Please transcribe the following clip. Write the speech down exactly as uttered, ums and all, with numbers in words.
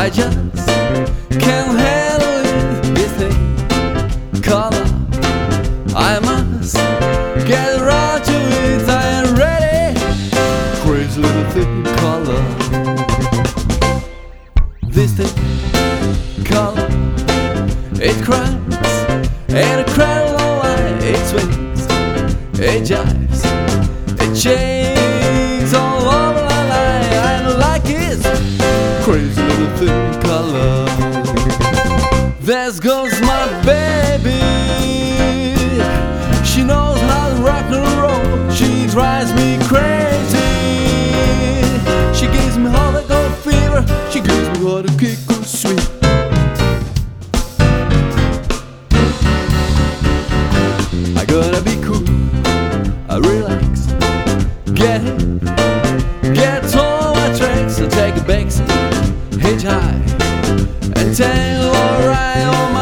I just can't handle it, this thing called love. I must get around to it, I am ready. Crazy little thing called love. This thing called love. It cries and it cries all night. It swings, it jives, it shakes all over my life. I don't like it. Crazy little thing called love. There goes my baby. She knows how to rock and roll. She drives me crazy. She gives me all that gold fever. She gives me all the kick of sweet. I gotta be cool, I relax, get hit, get all my tracks. I take a backseat, hitch high, and tell alright.